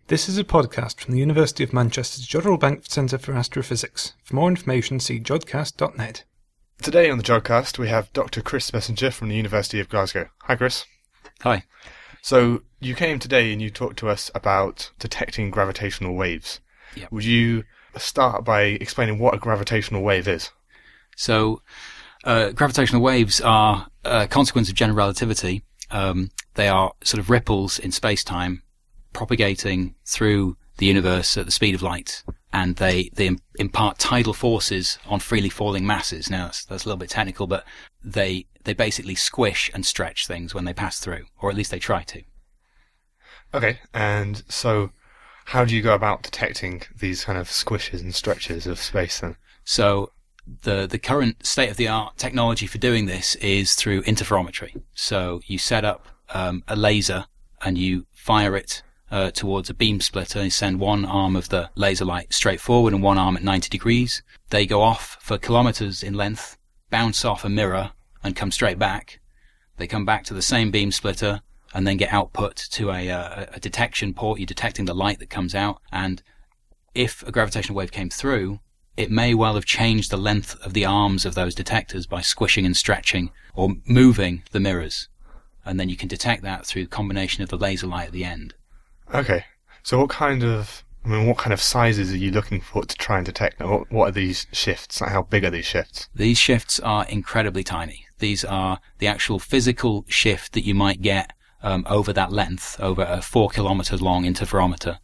This is a podcast from the University of Manchester's Jodrell Bank Centre for Astrophysics. For more information, see jodcast.net. Today on the Jodcast, we have Dr. Chris Messenger from the University of Glasgow. Hi, Chris. Hi. So, you came today and you talked to us about detecting gravitational waves. Yep. Would you start by explaining what a gravitational wave is? So, gravitational waves are a consequence of general relativity. They are sort of ripples in space-time propagating through the universe at the speed of light, and they impart tidal forces on freely falling masses. Now, that's a little bit technical, but they basically squish and stretch things when they pass through, or at least they try to. Okay, and so how do you go about detecting these kind of squishes and stretches of space then? So the current state-of-the-art technology for doing this is through interferometry. So you set up a laser and you fire it towards a beam splitter and send one arm of the laser light straight forward and one arm at 90 degrees. They go off for kilometers in length, bounce off a mirror and come straight back. They come back to the same beam splitter and then get output to a detection port. You're detecting the light that comes out, and if a gravitational wave came through, it may well have changed the length of the arms of those detectors by squishing and stretching or moving the mirrors. And then you can detect that through the combination of the laser light at the end. Okay, so what kind of sizes are you looking for to try and detect? What are these shifts? How big are these shifts? These shifts are incredibly tiny. These are the actual physical shift that you might get over that length, over a 4 kilometer long interferometer,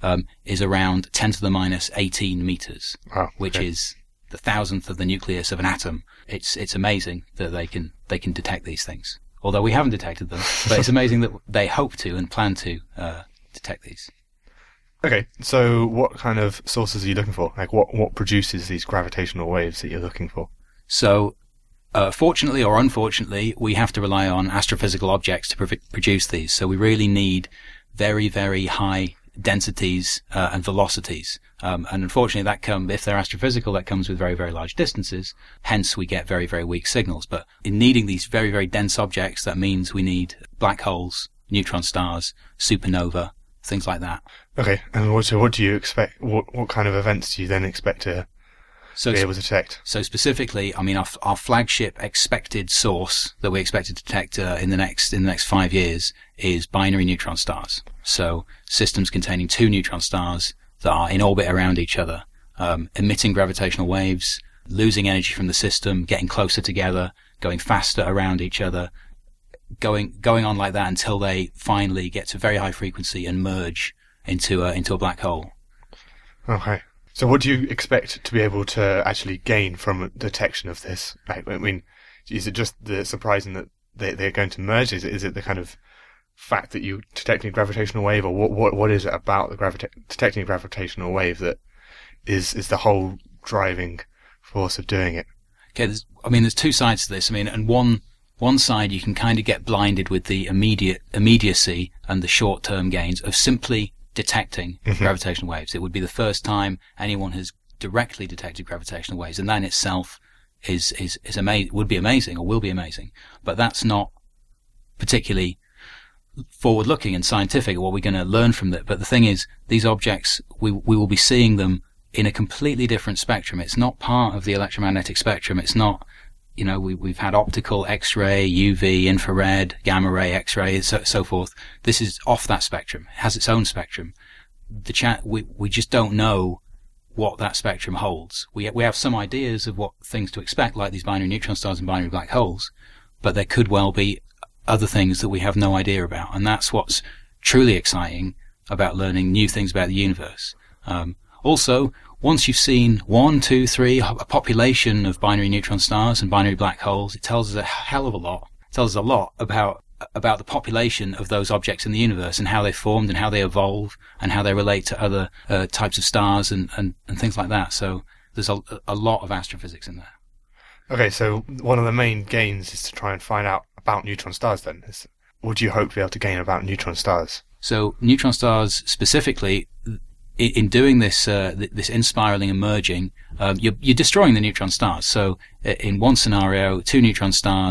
is around 10 to the minus 18 meters, which is the thousandth of the nucleus of an atom. It's amazing that they can detect these things. Although we haven't detected them, but it's amazing that they hope to and plan to detect these. Okay, so what kind of sources are you looking for? Like what produces these gravitational waves that you're looking for? So, fortunately or unfortunately, we have to rely on astrophysical objects to produce these. So we really need very, very high densities and velocities. And unfortunately, if they're astrophysical, that comes with very, very large distances. Hence, we get very, very weak signals. But in needing these very, very dense objects, that means we need black holes, neutron stars, supernova, things like that. Okay, and what do you expect? What kind of events do you then expect to be able to detect? So specifically, I mean, our flagship expected source that we expect to detect in the next 5 years is binary neutron stars. So systems containing two neutron stars that are in orbit around each other, emitting gravitational waves, losing energy from the system, getting closer together, going faster around each other, going on like that until they finally get to very high frequency and merge into a black hole. Okay. So what do you expect to be able to actually gain from detection of this? Like, I mean, is it just the surprising that they're going to merge? Is it the kind of fact that you're detecting a gravitational wave, or what is it about the detecting a gravitational wave that is the whole driving force of doing it? Okay, there's two sides to this. I mean, and one side you can kind of get blinded with the immediacy and the short-term gains of simply detecting gravitational waves. It would be the first time anyone has directly detected gravitational waves, and that in itself is amazing, would be amazing, or will be amazing. But that's not particularly forward-looking and scientific, or what we're going to learn from that. But the thing is, these objects, we will be seeing them in a completely different spectrum. It's not part of the electromagnetic spectrum. It's not, we've had optical, X-ray, UV, infrared, gamma ray, X-ray, so forth. This is off that spectrum. It has its own spectrum. We just don't know what that spectrum holds. We have some ideas of what things to expect, like these binary neutron stars and binary black holes, but there could well be other things that we have no idea about, and that's what's truly exciting about learning new things about the universe. Also, once you've seen 1, 2, 3, a population of binary neutron stars and binary black holes, it tells us a hell of a lot. It tells us a lot about the population of those objects in the universe and how they formed and how they evolve and how they relate to other types of stars and things like that. So there's a lot of astrophysics in there. Okay, so one of the main gains is to try and find out about neutron stars then. What do you hope to be able to gain about neutron stars? So neutron stars specifically, in doing this this inspiraling and merging, you're destroying the neutron stars. So in one scenario, two neutron stars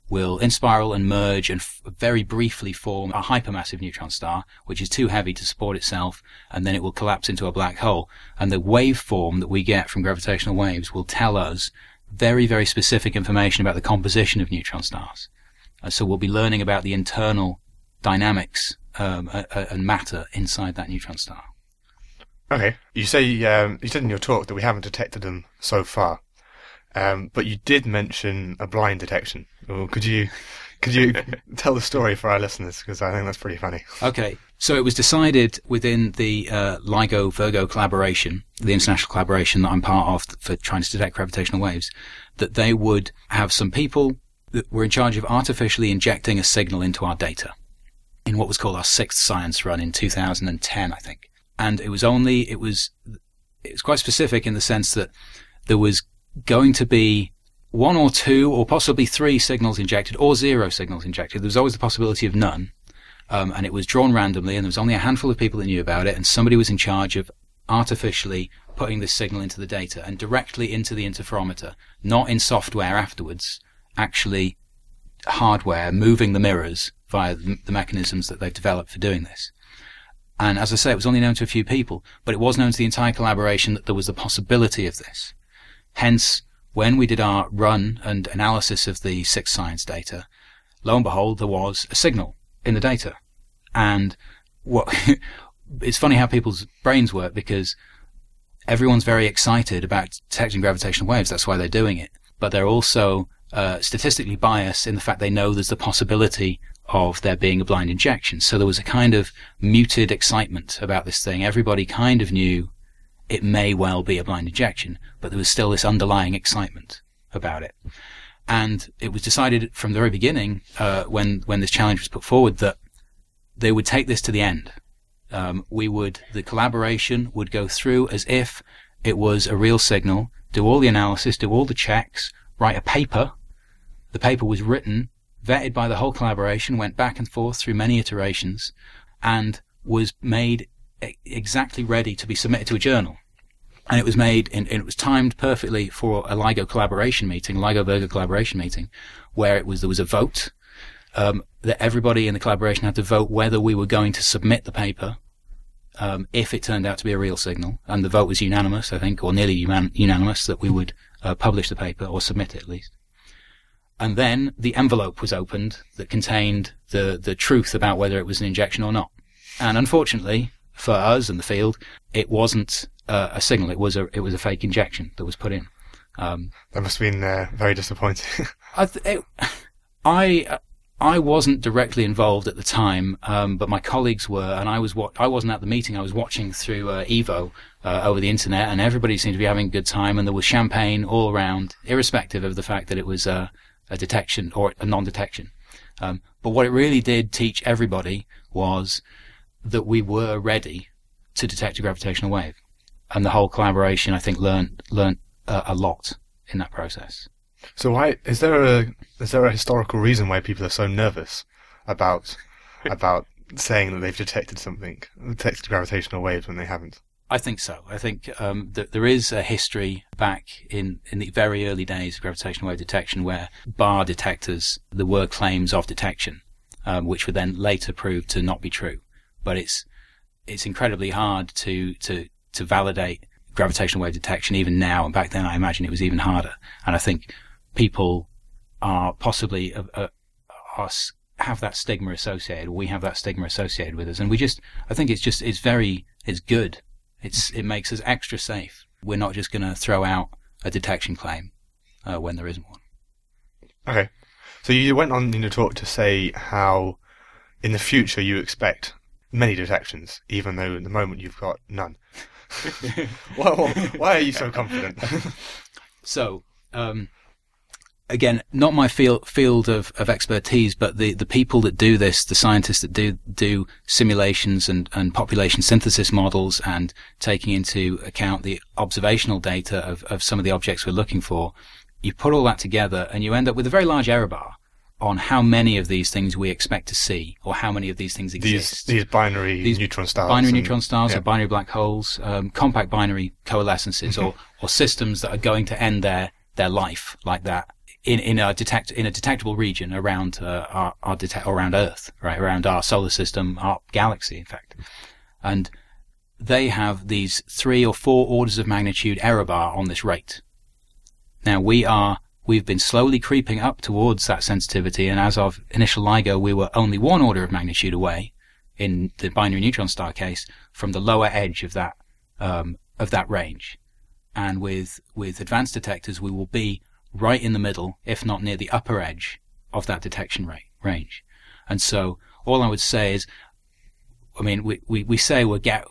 will inspiral and merge and very briefly form a hypermassive neutron star, which is too heavy to support itself, and then it will collapse into a black hole. And the waveform that we get from gravitational waves will tell us very, very specific information about the composition of neutron stars. So we'll be learning about the internal dynamics and matter inside that neutron star. Okay. You say you said in your talk that we haven't detected them so far, but you did mention a blind detection. Well, could you tell the story for our listeners, because I think that's pretty funny. Okay. So it was decided within the LIGO-Virgo collaboration, the international collaboration that I'm part of for trying to detect gravitational waves, that they would have some people that were in charge of artificially injecting a signal into our data in what was called our sixth science run in 2010, I think. And it was quite specific in the sense that there was going to be 1 or 2 or possibly 3 signals injected or 0 signals injected. There was always the possibility of none. And it was drawn randomly, and there was only a handful of people that knew about it, and somebody was in charge of artificially putting this signal into the data and directly into the interferometer, not in software afterwards, actually hardware, moving the mirrors via the mechanisms that they've developed for doing this. And as I say, it was only known to a few people, but it was known to the entire collaboration that there was the possibility of this. Hence, when we did our run and analysis of the sixth science data, lo and behold, there was a signal in the data. And it's funny how people's brains work, because everyone's very excited about detecting gravitational waves. That's why they're doing it. But they're also statistically biased in the fact they know there's the possibility of there being a blind injection. So there was a kind of muted excitement about this thing. Everybody kind of knew it may well be a blind injection, but there was still this underlying excitement about it. And it was decided from the very beginning, when this challenge was put forward, that they would take this to the end. The collaboration would go through as if it was a real signal, do all the analysis, do all the checks, write a paper. The paper was written, vetted by the whole collaboration, went back and forth through many iterations, and was made exactly ready to be submitted to a journal. And it was made, and it was timed perfectly for a LIGO collaboration meeting, LIGO-Virgo collaboration meeting, where there was a vote, that everybody in the collaboration had to vote whether we were going to submit the paper, if it turned out to be a real signal. And the vote was unanimous, I think, or nearly unanimous, that we would publish the paper, or submit it at least. And then the envelope was opened that contained the truth about whether it was an injection or not. And unfortunately, for us and the field, it wasn't a signal. It was a fake injection that was put in. That must have been very disappointing. I wasn't directly involved at the time, but my colleagues were, and I wasn't at the meeting. I was watching through Evo over the internet, and everybody seemed to be having a good time, and there was champagne all around, irrespective of the fact that it was a detection or a non-detection. But what it really did teach everybody was that we were ready to detect a gravitational wave. And the whole collaboration, I think, learned a lot in that process. So why is there a historical reason why people are so nervous about saying that they've detected gravitational waves when they haven't? I think so. I think that there is a history back in the very early days of gravitational wave detection where bar detectors, there were claims of detection, which were then later proved to not be true. But it's incredibly hard to validate gravitational wave detection even now, and back then I imagine it was even harder. And I think people are possibly have that stigma associated. We have that stigma associated with us, and I think it's good. It makes us extra safe. We're not just going to throw out a detection claim when there isn't one. Okay, so you went on in your talk to say how in the future you expect many detections, even though at the moment you've got none. Why are you so confident? So, again, not my field of expertise, but the people that do this, the scientists that do simulations and population synthesis models and taking into account the observational data of some of the objects we're looking for, you put all that together and you end up with a very large error bar on how many of these things we expect to see, or how many of these things exist. These binary neutron stars. Binary neutron stars, or binary black holes, compact binary coalescences, or systems that are going to end their life like that in a detectable region around around Earth, right, around our solar system, our galaxy, in fact, and they have these 3 or 4 orders of magnitude error bar on this rate. Now we've been slowly creeping up towards that sensitivity, and as of initial LIGO, we were only 1 order of magnitude away, in the binary neutron star case, from the lower edge of that range. And with advanced detectors, we will be right in the middle, if not near the upper edge of that detection range. And so all I would say is, I mean, we say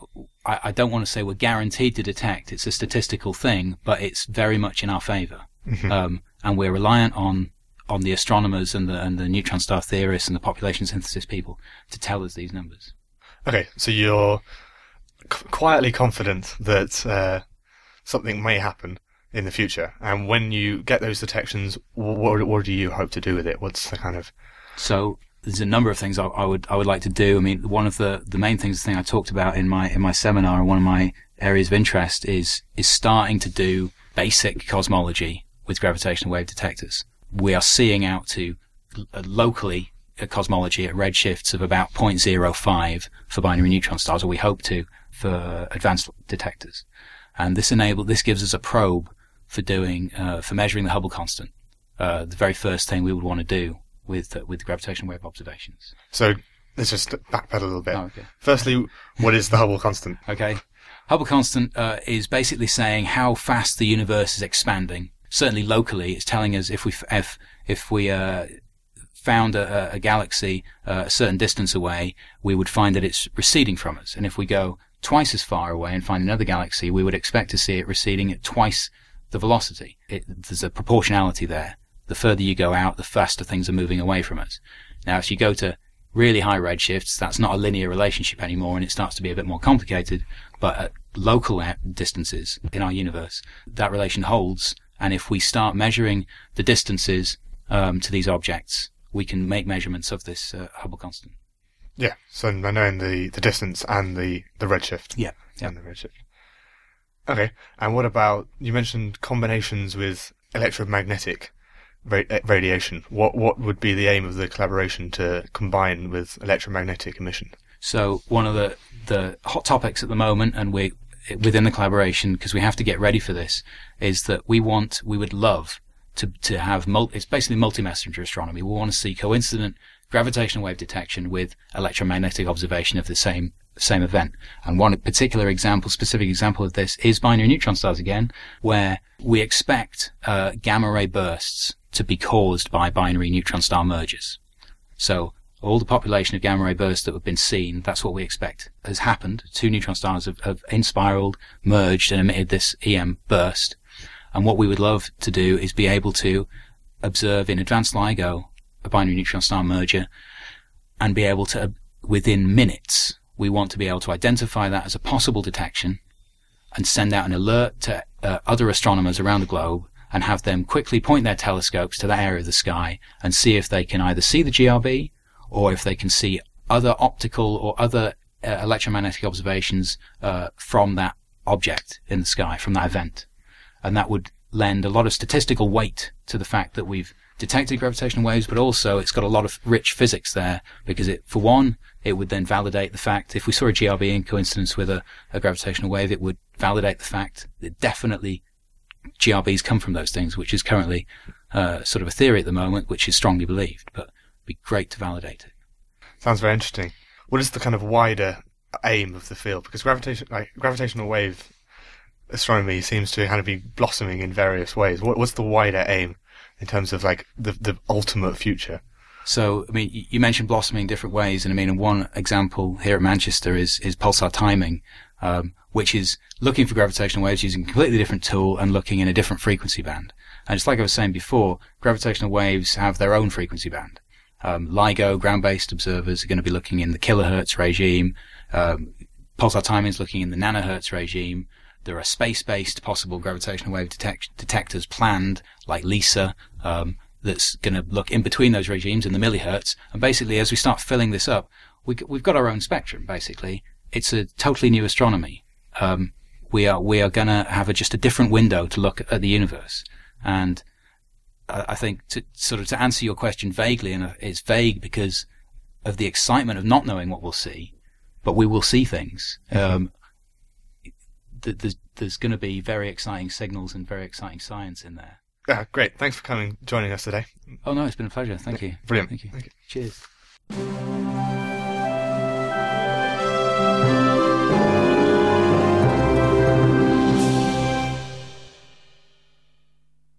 I don't want to say we're guaranteed to detect. It's a statistical thing, but it's very much in our favor. Mm-hmm. And we're reliant on the astronomers and the neutron star theorists and the population synthesis people to tell us these numbers. Okay, so you're quietly confident that something may happen in the future, and when you get those detections, what do you hope to do with it? What's the kind of... So there's a number of things I would like to do. I mean, one of the main things, the thing I talked about in my seminar, and one of my areas of interest is starting to do basic cosmology with gravitational wave detectors. We are seeing out to locally a cosmology at redshifts of about 0.05 for binary neutron stars, or we hope to for advanced detectors. And this gives us a probe for measuring the Hubble constant. The very first thing we would want to do with gravitational wave observations. So let's just backpedal a little bit. Oh, okay. Firstly, what is the Hubble constant? Okay. Hubble constant is basically saying how fast the universe is expanding. Certainly locally, it's telling us if we found a galaxy a certain distance away, we would find that it's receding from us. And if we go twice as far away and find another galaxy, we would expect to see it receding at twice the velocity. There's a proportionality there. The further you go out, the faster things are moving away from us. Now, if you go to really high redshifts, that's not a linear relationship anymore, and it starts to be a bit more complicated. But at local distances in our universe, that relation holds. And if we start measuring the distances to these objects, we can make measurements of this Hubble constant. Yeah, so I know in the distance and the redshift. Yeah. And the redshift. Okay, and what about, you mentioned combinations with electromagnetic radiation. What would be the aim of the collaboration to combine with electromagnetic emission? So one of the hot topics at the moment, and we within the collaboration, because we have to get ready for this, is that we would love to have it's basically multi-messenger astronomy. We want to see coincident gravitational wave detection with electromagnetic observation of the same event. And one particular specific example of this is binary neutron stars again, where we expect gamma ray bursts to be caused by binary neutron star mergers. So all the population of gamma ray bursts that have been seen, that's what we expect has happened. 2 neutron stars have inspiraled, merged, and emitted this EM burst. And what we would love to do is be able to observe in advanced LIGO a binary neutron star merger, and be able to, within minutes, we want to be able to identify that as a possible detection and send out an alert to other astronomers around the globe and have them quickly point their telescopes to that area of the sky and see if they can either see the GRB or if they can see other optical or other electromagnetic observations from that object in the sky, from that event. And that would lend a lot of statistical weight to the fact that we've detected gravitational waves, but also it's got a lot of rich physics there, because it would then validate the fact, if we saw a GRB in coincidence with a gravitational wave, it would validate the fact that definitely GRBs come from those things, which is currently sort of a theory at the moment, which is strongly believed, but it'd be great to validate it. Sounds very interesting. What is the kind of wider aim of the field? Because gravitational wave astronomy seems to kind of be blossoming in various ways. What's the wider aim in terms of like the ultimate future? So, I mean, you mentioned blossoming in different ways, and I mean, one example here at Manchester is pulsar timing, which is looking for gravitational waves using a completely different tool and looking in a different frequency band. And it's like I was saying before, gravitational waves have their own frequency band. LIGO, ground-based observers, are going to be looking in the kilohertz regime. Pulsar timing is looking in the nanohertz regime. There are space-based possible gravitational wave detectors planned, like LISA, that's going to look in between those regimes in the millihertz. And basically, as we start filling this up, we've got our own spectrum, basically. It's a totally new astronomy. We are going to have just a different window to look at the universe. And I think to answer your question vaguely, and it's vague because of the excitement of not knowing what we'll see, but we will see things. There's going to be very exciting signals and very exciting science in there. Great. Thanks for joining us today. Oh no, it's been a pleasure. Thank you. Brilliant. Thank you. Thank you. Cheers.